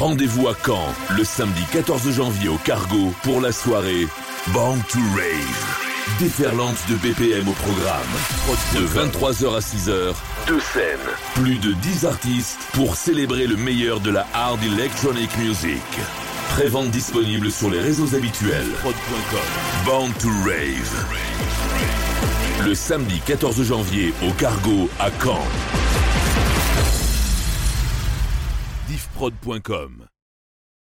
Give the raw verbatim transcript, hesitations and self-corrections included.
Rendez-vous à Caen, le samedi quatorze janvier au Cargo pour la soirée Born to Rave. Déferlante de B P M au programme. De vingt-trois heures à six heures, deux scènes. Plus de dix artistes pour célébrer le meilleur de la hard electronic music. Prévente disponible sur les réseaux habituels. Born to Rave. Le samedi quatorze janvier au Cargo à Caen. diffprod point com